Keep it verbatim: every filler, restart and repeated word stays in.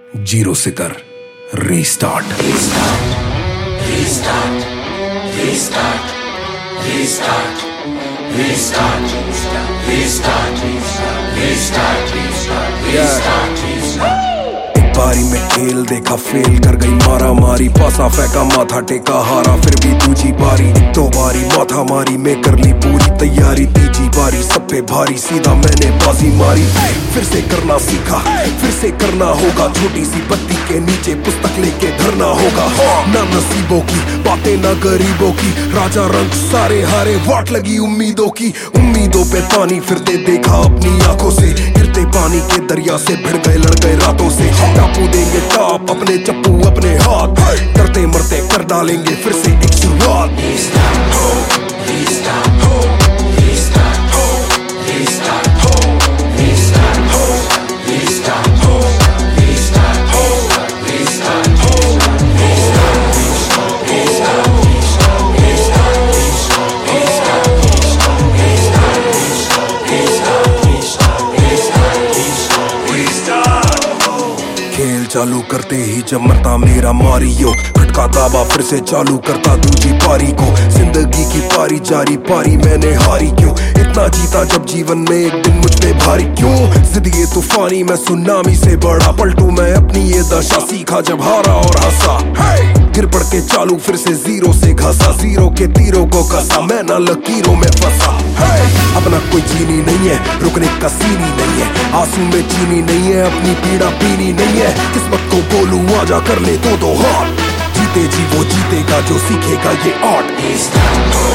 Zero से कर restart. Restart, restart, restart, restart, restart, restart, restart, restart, restart. बारी में खेल देखा फेल कर गई मारा मारी, पासा फेंका माथा टेका हारा फिर भी दूजी बारी। दो बारी माथा मारी में कर ली पूरी तैयारी, तीजी बारी सब पे भारी सीधा मैंने बाजी मारी। फिर से करना सीखा फिर से करना होगा, छोटी सी बत्ती के नीचे पुस्तक लेके धरना होगा। ना नसीबों की बातें ना गरीबों की, राजा रंग सारे हारे वाट लगी उम्मीदों की। उम्मीदों पे पानी फिरते देखा अपनी आंखों से, गिरते पानी के दरिया से भिड़ गए लड़ गए रातों से। टापू देंगे टाप अपने चप्पू अपने हाथ, करते मरते कर डालेंगे फिर से एक शुरुआत। Restart, restart, restart, restart, restart, restart, restart, खेल चालू करते ही जब मरता मेरा मारियो, खटका दाबा फिर से चालू करता दूजी पारी को। जिंदगी की पारी जारी पारी मैंने हारी क्यों, इतना जीता जब जीवन में एक दिन मुझ पे भारी क्यों। जिंदगी तूफानी मैं सुनामी से बड़ा पलटू, मैं अपनी ये दशा सीखा जब हारा और हंसा। गिर पड़ के चालू फिर से जीरो से घसा, जीरो के तीरों को कसा मैं ना लकीरों में फंसा। अपना कोई चीनी नहीं है रुकने का सीनी नहीं है, आंसू में चीनी नहीं है अपनी पीड़ा पीनी नहीं है। किस्मत को बोलूं आजा कर ले दो दो हाथ, जीते जी वो जीतेगा जो सीखेगा ये आर्ट। restart.